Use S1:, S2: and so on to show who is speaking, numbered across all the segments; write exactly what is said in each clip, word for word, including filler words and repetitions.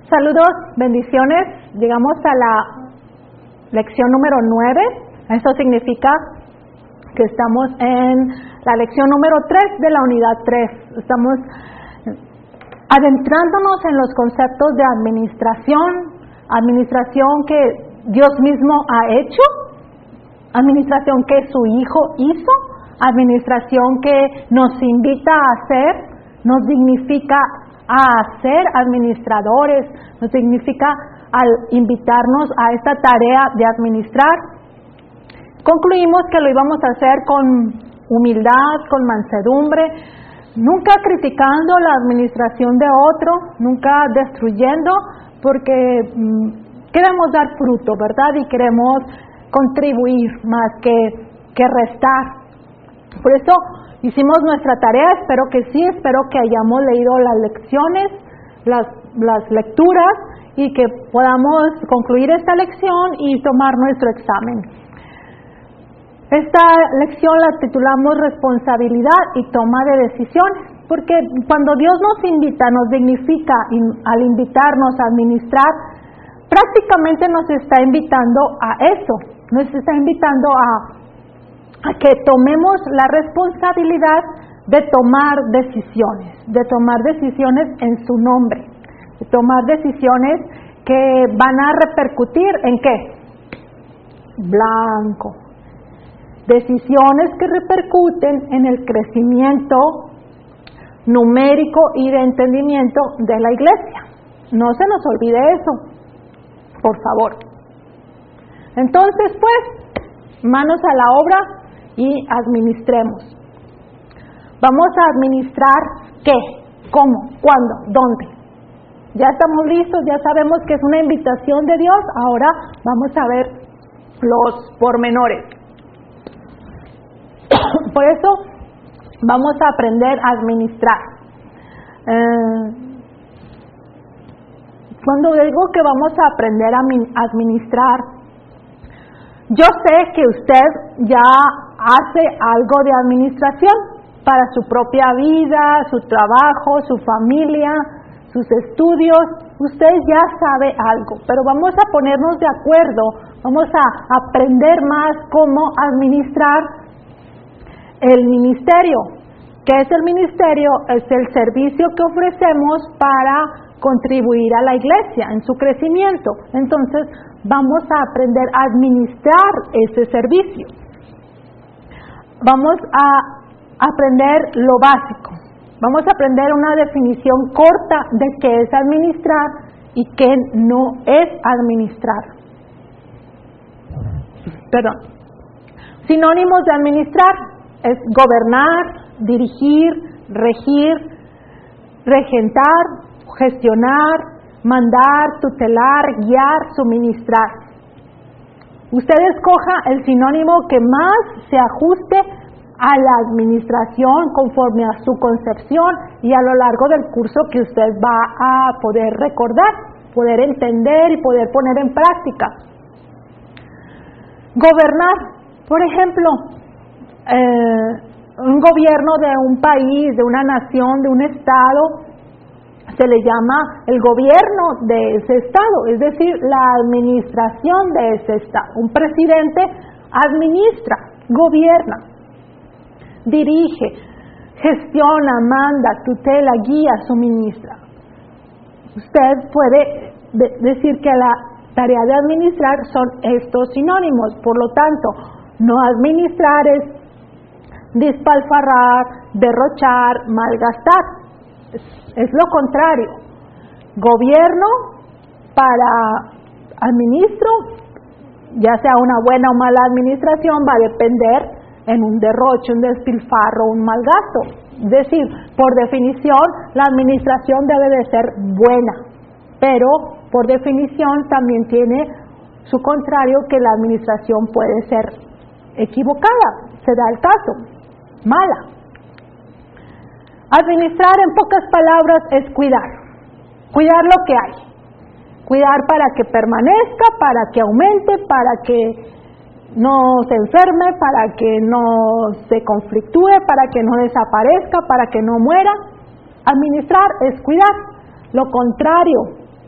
S1: Saludos, bendiciones. Llegamos a la lección número nueve. Eso significa que estamos en la lección número tres de la unidad tres. Estamos adentrándonos en los conceptos de administración, administración que Dios mismo ha hecho, administración que su Hijo hizo, administración que nos invita a hacer, nos dignifica a ser administradores, nos significa al invitarnos a esta tarea de administrar. Concluimos que lo íbamos a hacer con humildad, con mansedumbre, nunca criticando la administración de otro, nunca destruyendo, porque mmm, queremos dar fruto, ¿verdad? Y queremos contribuir más que, que restar. Por eso hicimos nuestra tarea, espero que sí, espero que hayamos leído las lecciones, las, las lecturas y que podamos concluir esta lección y tomar nuestro examen. Esta lección la titulamos Responsabilidad y Toma de Decisiones, porque cuando Dios nos invita, nos dignifica y al invitarnos a administrar, prácticamente nos está invitando a eso, nos está invitando a a que tomemos la responsabilidad de tomar decisiones, de tomar decisiones en su nombre, de tomar decisiones que van a repercutir ¿en qué? Blanco. Decisiones que repercuten en el crecimiento numérico y de entendimiento de la iglesia. No se nos olvide eso, por favor. Entonces, pues, manos a la obra y administremos. Vamos a administrar ¿qué? ¿Cómo? ¿Cuándo? ¿Dónde? Ya estamos listos, ya sabemos que es una invitación de Dios, ahora vamos a ver los pormenores. Por eso vamos a aprender a administrar. Eh, cuando digo que vamos a aprender a administrar, yo sé que usted ya hace algo de administración para su propia vida, su trabajo, su familia, sus estudios. Usted ya sabe algo, pero vamos a ponernos de acuerdo, vamos a aprender más cómo administrar el ministerio. ¿Qué es el ministerio? Es el servicio que ofrecemos para contribuir a la iglesia en su crecimiento. Entonces, vamos a aprender a administrar ese servicio. Vamos a aprender lo básico. Vamos a aprender una definición corta de qué es administrar y qué no es administrar. Perdón. Sinónimos de administrar es gobernar, dirigir, regir, regentar, gestionar, mandar, tutelar, guiar, suministrar. Usted escoja el sinónimo que más se ajuste a la administración conforme a su concepción y a lo largo del curso que usted va a poder recordar, poder entender y poder poner en práctica. Gobernar, por ejemplo, eh, un gobierno de un país, de una nación, de un estado, se le llama el gobierno de ese estado, es decir, la administración de ese estado. Un presidente administra, gobierna, dirige, gestiona, manda, tutela, guía, suministra. Usted puede de- decir que la tarea de administrar son estos sinónimos, por lo tanto, no administrar es despilfarrar, derrochar, malgastar. Es, es lo contrario. Gobierno para administro, ya sea una buena o mala administración, va a depender en un derroche, un despilfarro, un mal gasto. Es decir, por definición, la administración debe de ser buena, pero por definición también tiene su contrario, que la administración puede ser equivocada, se da el caso, mala. Administrar, en pocas palabras, es cuidar, cuidar lo que hay, cuidar para que permanezca, para que aumente, para que no se enferme, para que no se conflictúe, para que no desaparezca, para que no muera. Administrar es cuidar. Lo contrario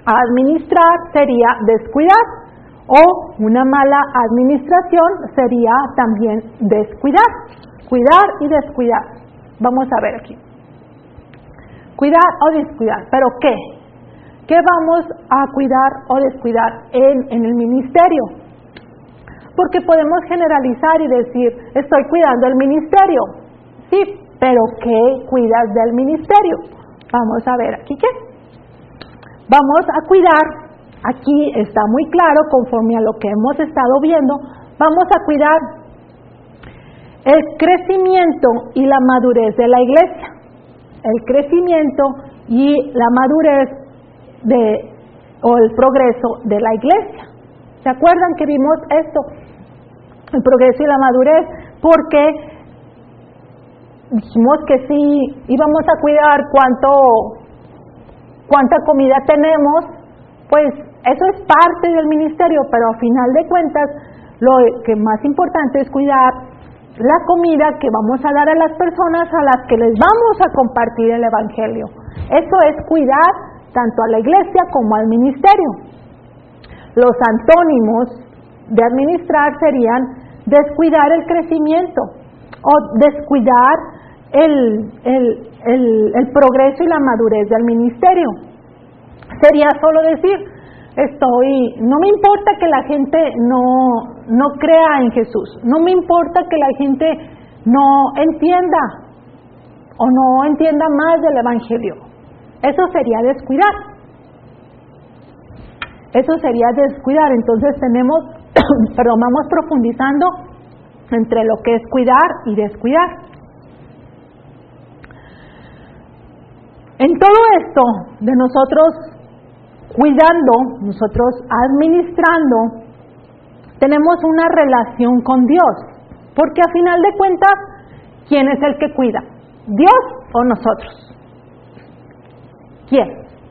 S1: administrar sería descuidar, o una mala administración sería también descuidar, cuidar y descuidar. Vamos a ver aquí. Cuidar o descuidar, ¿pero qué? ¿Qué vamos a cuidar o descuidar en, en el ministerio? Porque podemos generalizar y decir, estoy cuidando el ministerio. Sí, pero ¿qué cuidas del ministerio? Vamos a ver aquí qué. Vamos a cuidar, aquí está muy claro conforme a lo que hemos estado viendo, vamos a cuidar el crecimiento y la madurez de la iglesia. El crecimiento y la madurez de, o el progreso de la iglesia. ¿Se acuerdan que vimos esto? El progreso y la madurez, porque dijimos que sí íbamos a cuidar cuánto, cuánta comida tenemos, pues eso es parte del ministerio, pero a final de cuentas lo que más importante es cuidar la comida que vamos a dar a las personas a las que les vamos a compartir el evangelio. Eso es cuidar tanto a la iglesia como al ministerio. Los antónimos de administrar serían descuidar el crecimiento o descuidar el, el, el, el progreso y la madurez del ministerio. Sería solo decir, estoy, no me importa que la gente no, no crea en Jesús, no me importa que la gente no entienda o no entienda más del evangelio. Eso sería descuidar. Eso sería descuidar. Entonces tenemos, perdón, vamos profundizando entre lo que es cuidar y descuidar. En todo esto de nosotros cuidando, nosotros administrando, tenemos una relación con Dios, porque a final de cuentas, ¿quién es el que cuida? ¿Dios o nosotros? ¿Quién?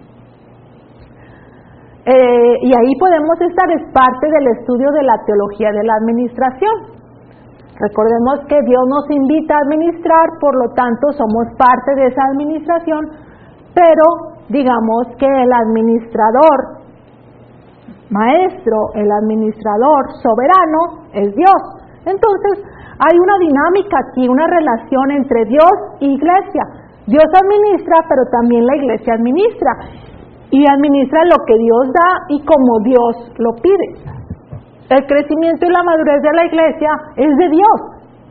S1: Eh, y ahí podemos estar, es parte del estudio de la teología de la administración. Recordemos que Dios nos invita a administrar, por lo tanto somos parte de esa administración, pero digamos que el administrador maestro, el administrador soberano es Dios. Entonces hay una dinámica aquí, una relación entre Dios y iglesia. Dios administra, pero también la iglesia administra, y administra lo que Dios da y como Dios lo pide. El crecimiento y la madurez de la iglesia es de Dios.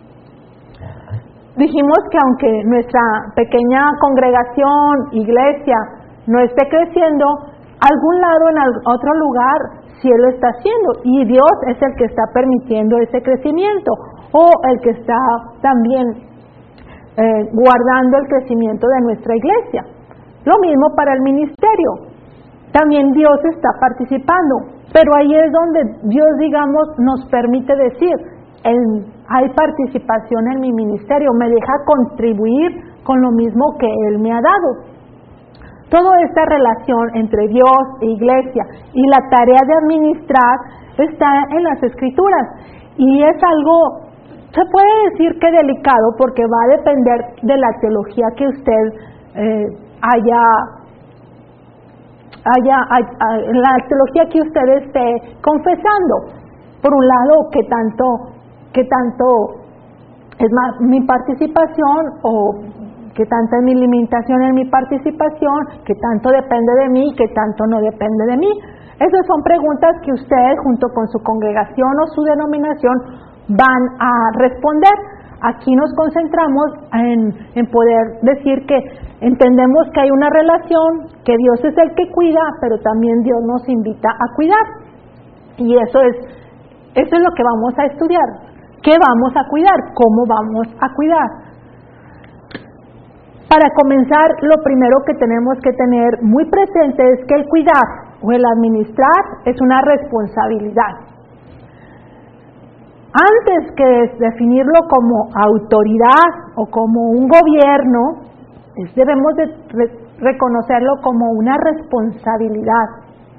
S1: Dijimos que aunque nuestra pequeña congregación, iglesia, no esté creciendo, algún lado en otro lugar sí lo está haciendo, y Dios es el que está permitiendo ese crecimiento, o el que está también eh, guardando el crecimiento de nuestra iglesia. Lo mismo para el ministerio, también Dios está participando, pero ahí es donde Dios, digamos, nos permite decir, el, hay participación en mi ministerio, me deja contribuir con lo mismo que Él me ha dado. Toda esta relación entre Dios e iglesia y la tarea de administrar está en las Escrituras, y es algo, se puede decir que delicado, porque va a depender de la teología que usted eh, haya, haya, haya, la teología que usted esté confesando. Por un lado, qué tanto, qué tanto es más mi participación, o qué tanta es mi limitación en mi participación, qué tanto depende de mí, qué tanto no depende de mí. Esas son preguntas que usted, junto con su congregación o su denominación, van a responder. Aquí nos concentramos en, en poder decir que entendemos que hay una relación, que Dios es el que cuida, pero también Dios nos invita a cuidar. Y eso es, eso es lo que vamos a estudiar. ¿Qué vamos a cuidar? ¿Cómo vamos a cuidar? Para comenzar, lo primero que tenemos que tener muy presente es que el cuidar o el administrar es una responsabilidad. Antes que definirlo como autoridad o como un gobierno, es, debemos de re- reconocerlo como una responsabilidad.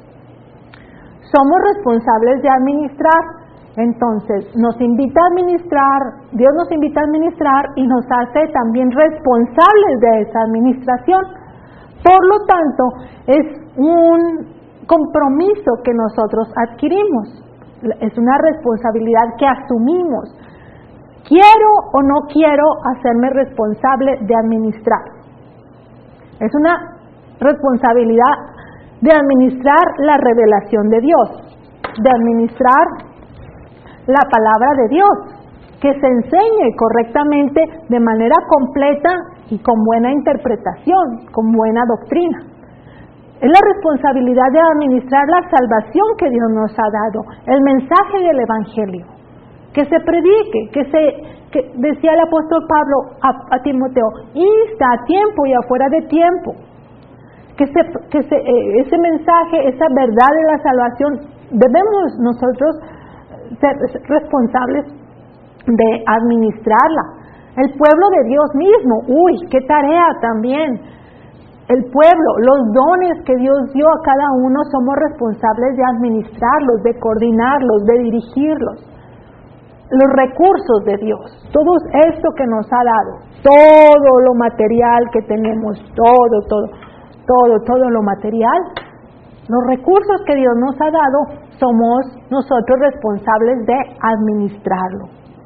S1: Somos responsables de administrar. Entonces, nos invita a administrar, Dios nos invita a administrar y nos hace también responsables de esa administración. Por lo tanto, es un compromiso que nosotros adquirimos, es una responsabilidad que asumimos. ¿Quiero o no quiero hacerme responsable de administrar? Es una responsabilidad de administrar la revelación de Dios, de administrar la palabra de Dios, que se enseñe correctamente de manera completa y con buena interpretación, con buena doctrina. Es la responsabilidad de administrar la salvación que Dios nos ha dado, el mensaje del Evangelio, que se predique, que se, que decía el apóstol Pablo a, a Timoteo, insta a tiempo y afuera de tiempo, que, se, que se, eh, ese mensaje, esa verdad de la salvación, debemos nosotros ser responsables de administrarla. El pueblo de Dios mismo, uy, qué tarea también. El pueblo, los dones que Dios dio a cada uno, somos responsables de administrarlos, de coordinarlos, de dirigirlos. Los recursos de Dios, todo esto que nos ha dado, todo lo material que tenemos, todo, todo, todo, todo lo material, los recursos que Dios nos ha dado, somos nosotros responsables de administrarlo.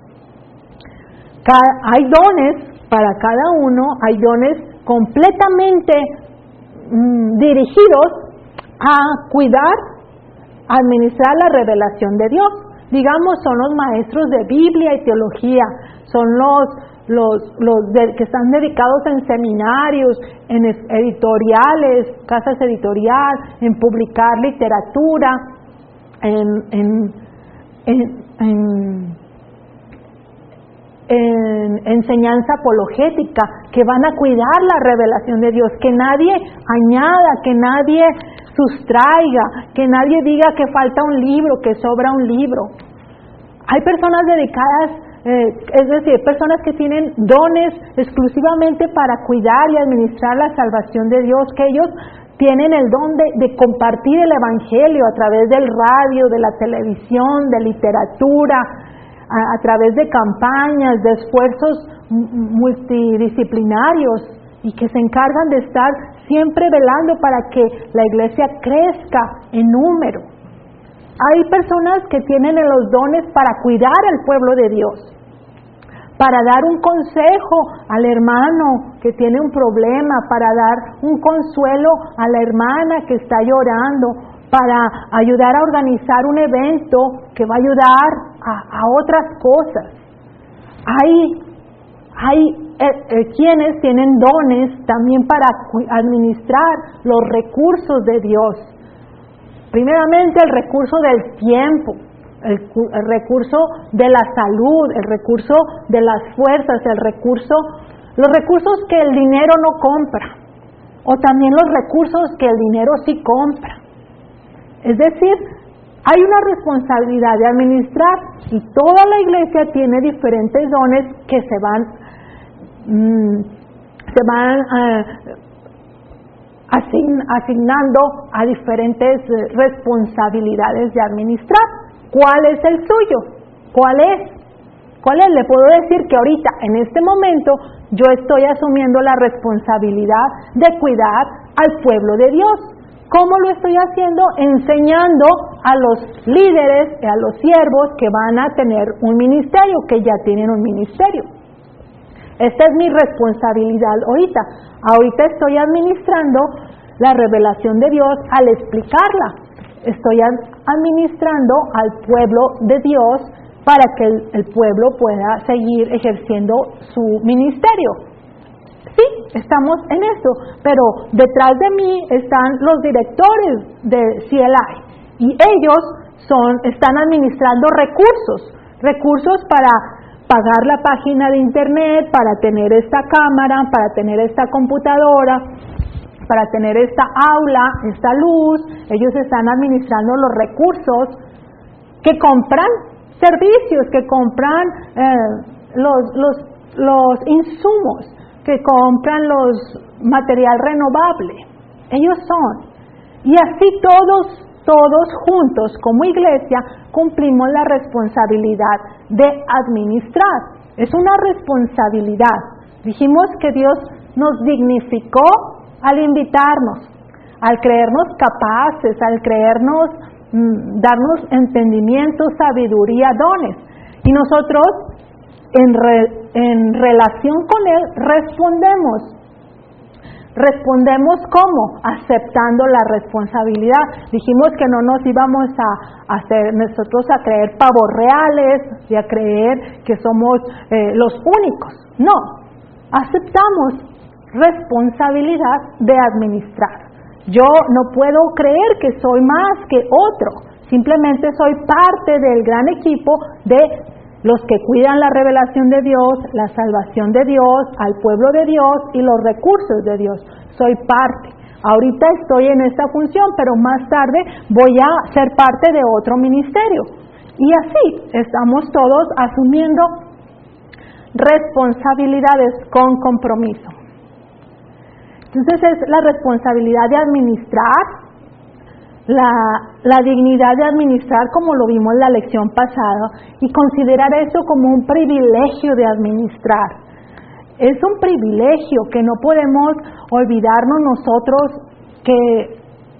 S1: Cada, hay dones para cada uno, hay dones completamente mmm, dirigidos a cuidar, a administrar la revelación de Dios. Digamos, son los maestros de Biblia y teología, son los, los, los de, que están dedicados en seminarios, en editoriales, casas editoriales, en publicar literatura, en, en, en, en en enseñanza apologética, que van a cuidar la revelación de Dios, que nadie añada, que nadie sustraiga, que nadie diga que falta un libro, que sobra un libro. Hay personas dedicadas, eh, es decir, personas que tienen dones exclusivamente para cuidar y administrar la salvación de Dios, que ellos tienen el don de, de compartir el Evangelio a través del radio, de la televisión, de literatura, a través de campañas, de esfuerzos multidisciplinarios, y que se encargan de estar siempre velando para que la iglesia crezca en número. Hay personas que tienen los dones para cuidar al pueblo de Dios, para dar un consejo al hermano que tiene un problema, para dar un consuelo a la hermana que está llorando, para ayudar a organizar un evento que va a ayudar a, a otras cosas. Hay, hay eh, eh, quienes tienen dones también para administrar los recursos de Dios. Primeramente, el recurso del tiempo, el, el recurso de la salud, el recurso de las fuerzas, el recurso, los recursos que el dinero no compra, o también los recursos que el dinero sí compra. Es decir, hay una responsabilidad de administrar, y toda la iglesia tiene diferentes dones que se van, mmm, se van uh, asign, asignando a diferentes uh, responsabilidades de administrar. ¿Cuál es el suyo? ¿Cuál es? ¿Cuál es? Le puedo decir que ahorita, en este momento, yo estoy asumiendo la responsabilidad de cuidar al pueblo de Dios. ¿Cómo lo estoy haciendo? Enseñando a los líderes y a los siervos que van a tener un ministerio, que ya tienen un ministerio. Esta es mi responsabilidad ahorita. Ahorita estoy administrando la revelación de Dios al explicarla. Estoy administrando al pueblo de Dios para que el, el pueblo pueda seguir ejerciendo su ministerio. Sí, estamos en eso, pero detrás de mí están los directores de C L I, y ellos son, están administrando recursos, recursos para pagar la página de internet, para tener esta cámara, para tener esta computadora, para tener esta aula, esta luz. Ellos están administrando los recursos que compran servicios, que compran eh, los, los, los insumos, que compran los material renovable. Ellos son. Y así todos, todos juntos como iglesia cumplimos la responsabilidad de administrar. Es una responsabilidad. Dijimos que Dios nos dignificó al invitarnos al creernos capaces, al creernos, mmm, darnos entendimiento, sabiduría, dones. Y nosotros, en, re, en relación con Él, respondemos. Respondemos ¿cómo? Aceptando la responsabilidad. Dijimos que no nos íbamos a hacer nosotros a creer pavos reales y a creer que somos eh, los únicos. No, aceptamos responsabilidad de administrar. Yo no puedo creer que soy más que otro, simplemente soy parte del gran equipo de los que cuidan la revelación de Dios, la salvación de Dios, al pueblo de Dios y los recursos de Dios. Soy parte. Ahorita estoy en esta función, pero más tarde voy a ser parte de otro ministerio. Y así estamos todos asumiendo responsabilidades con compromiso. Entonces es la responsabilidad de administrar, La, la dignidad de administrar, como lo vimos en la lección pasada, y considerar eso como un privilegio de administrar. Es un privilegio que no podemos olvidarnos nosotros que,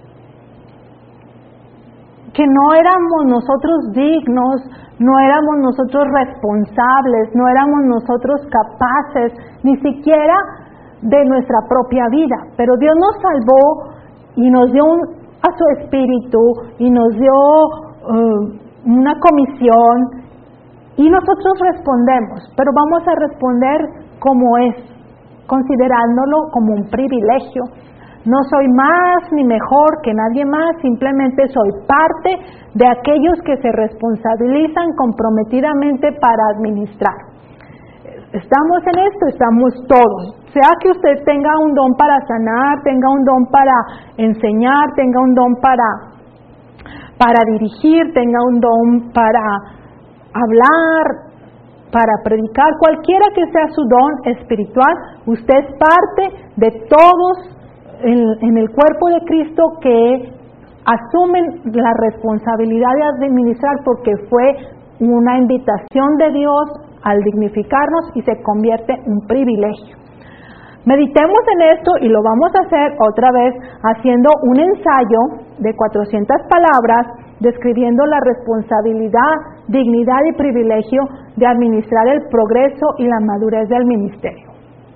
S1: que no éramos nosotros dignos, no éramos nosotros responsables, no éramos nosotros capaces, ni siquiera de nuestra propia vida. Pero Dios nos salvó y nos dio un a su espíritu y nos dio uh, una comisión y nosotros respondemos, pero vamos a responder como es, considerándolo como un privilegio. No soy más ni mejor que nadie más, simplemente soy parte de aquellos que se responsabilizan comprometidamente para administrar. Estamos en esto, estamos todos. Sea que usted tenga un don para sanar, tenga un don para enseñar, tenga un don para, para dirigir, tenga un don para hablar, para predicar, cualquiera que sea su don espiritual, usted es parte de todos en, en el cuerpo de Cristo que asumen la responsabilidad de administrar porque fue una invitación de Dios al dignificarnos y se convierte en un privilegio. Meditemos en esto y lo vamos a hacer otra vez haciendo un ensayo de cuatrocientas palabras describiendo la responsabilidad, dignidad y privilegio de administrar el progreso y la madurez del ministerio.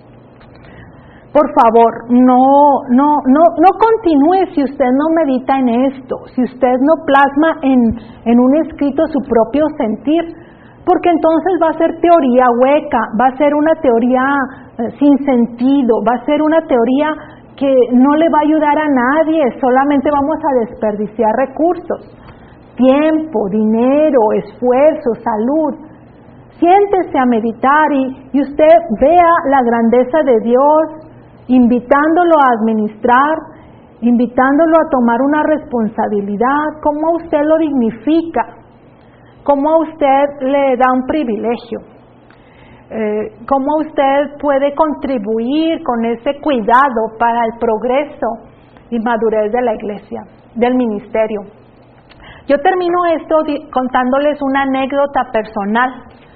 S1: Por favor, no, no, no, no continúe si usted no medita en esto, si usted no plasma en, en un escrito su propio sentir, porque entonces va a ser teoría hueca, va a ser una teoría eh, sin sentido, va a ser una teoría que no le va a ayudar a nadie, solamente vamos a desperdiciar recursos, tiempo, dinero, esfuerzo, salud. Siéntese a meditar y, y usted vea la grandeza de Dios, invitándolo a administrar, invitándolo a tomar una responsabilidad, cómo usted lo dignifica, cómo a usted le da un privilegio, eh, cómo usted puede contribuir con ese cuidado para el progreso y madurez de la iglesia, del ministerio. Yo termino esto contándoles una anécdota personal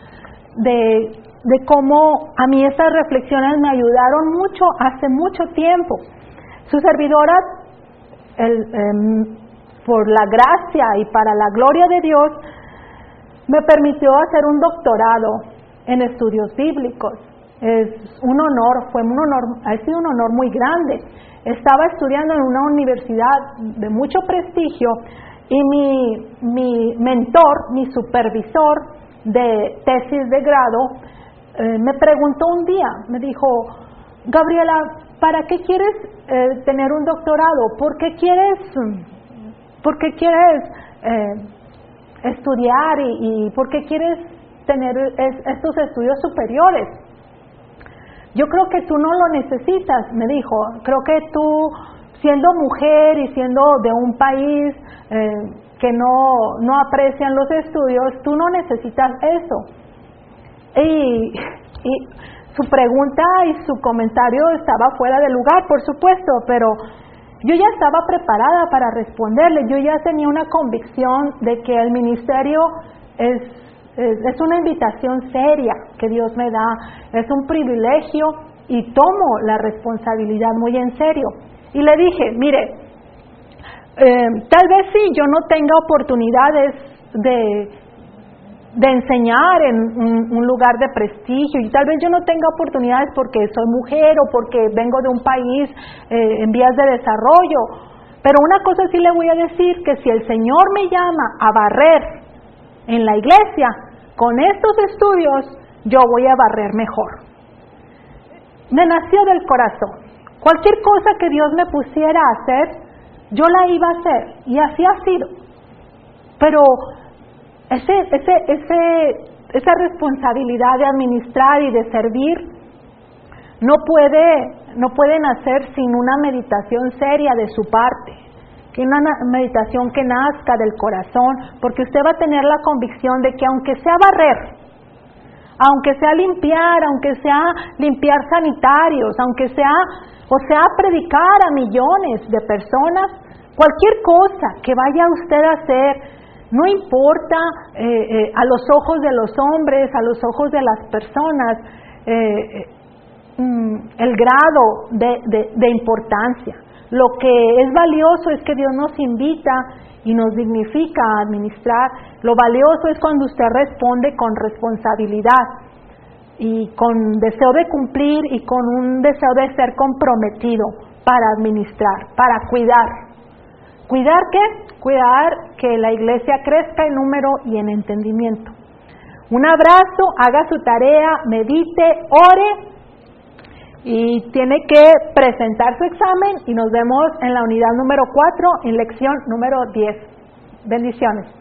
S1: de, de cómo a mí estas reflexiones me ayudaron mucho hace mucho tiempo. Su servidora, el, eh, por la gracia y para la gloria de Dios, me permitió hacer un doctorado en estudios bíblicos. Es un honor, fue un honor, ha sido un honor muy grande. Estaba estudiando en una universidad de mucho prestigio y mi, mi mentor, mi supervisor de tesis de grado, eh, me preguntó un día, me dijo: Gabriela, ¿para qué quieres eh, tener un doctorado? ¿Por qué quieres, por qué quieres eh, estudiar y, y por qué quieres tener es, estos estudios superiores? Yo creo que tú no lo necesitas, me dijo. Creo que tú, siendo mujer y siendo de un país eh, que no, no aprecian los estudios, tú no necesitas eso. Y, y su pregunta y su comentario estaba fuera de lugar, por supuesto, pero yo ya estaba preparada para responderle. Yo ya tenía una convicción de que el ministerio es, es, es una invitación seria que Dios me da, es un privilegio y tomo la responsabilidad muy en serio. Y le dije: mire, eh, tal vez sí, yo no tenga oportunidades de, de enseñar en un, un lugar de prestigio, y tal vez yo no tenga oportunidades porque soy mujer o porque vengo de un país eh, en vías de desarrollo, pero una cosa sí le voy a decir, que si el Señor me llama a barrer en la iglesia, con estos estudios, yo voy a barrer mejor. Me nació del corazón. Cualquier cosa que Dios me pusiera a hacer, yo la iba a hacer, y así ha sido. Pero ese, ese, ese, esa responsabilidad de administrar y de servir no puede, no puede nacer sin una meditación seria de su parte, que una meditación que nazca del corazón, porque usted va a tener la convicción de que aunque sea barrer, aunque sea limpiar, aunque sea limpiar sanitarios, aunque sea, o sea, predicar a millones de personas, cualquier cosa que vaya usted a hacer, no importa eh, eh, a los ojos de los hombres, a los ojos de las personas, eh, mm, el grado de, de, de importancia. Lo que es valioso es que Dios nos invita y nos dignifica a administrar. Lo valioso es cuando usted responde con responsabilidad y con deseo de cumplir y con un deseo de ser comprometido para administrar, para cuidar. ¿Cuidar qué? Cuidar que la iglesia crezca en número y en entendimiento. Un abrazo, haga su tarea, medite, ore, y tiene que presentar su examen, y nos vemos en la unidad número cuatro, en lección número diez. Bendiciones.